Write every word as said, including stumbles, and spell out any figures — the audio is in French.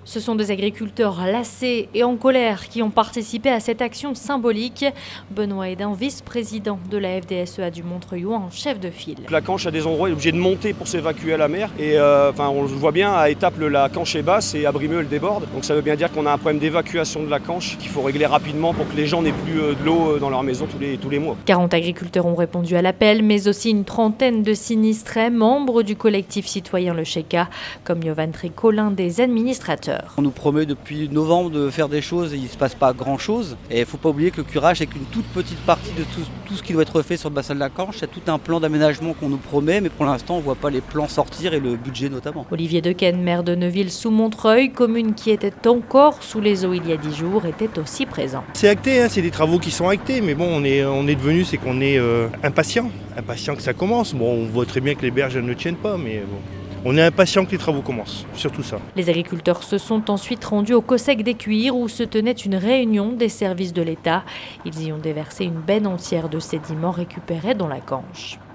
Ce sont des agriculteurs lassés et en colère qui ont participé à cette action symbolique. Benoît Hédin, vice-président de la F D S E A du Montreuil, en chef de file. La Canche, à des endroits, est obligée de monter pour s'évacuer à la mer. Et euh, enfin, on le voit bien, à Étaples, la Canche est basse et à Brimeux, elle déborde. Donc ça veut bien dire qu'on a un problème d'évacuation de la Canche qu'il faut régler rapidement pour que les gens n'aient plus de l'eau dans leur maison tous les, tous les mois. quarante agriculteurs ont répondu à l'appel, mais aussi une trentaine de sinistrés, membres du collectif citoyen Le Cheka, comme Yovan Tricot, l'un des administrateurs. On nous promet depuis novembre de faire des choses et il ne se passe pas grand chose. Et il ne faut pas oublier que le curage n'est qu'une toute petite partie de tout, tout ce qui doit être fait sur le bassin de la Canche. Il y a tout un plan d'aménagement qu'on nous promet, mais pour l'instant on ne voit pas les plans sortir et le budget notamment. Olivier Dequesne, maire de Neuville-sous-Montreuil, commune qui était encore sous les eaux il y a dix jours, était aussi présent. C'est acté, hein, c'est des travaux qui sont actés, mais bon, on est, on est devenu, c'est qu'on est euh, impatient, impatient que ça commence. Bon, on voit très bien que les berges ne tiennent pas, mais bon. On est impatient que les travaux commencent, surtout ça. Les agriculteurs se sont ensuite rendus au COSEC des Cuirs où se tenait une réunion des services de l'État. Ils y ont déversé une benne entière de sédiments récupérés dans la Canche.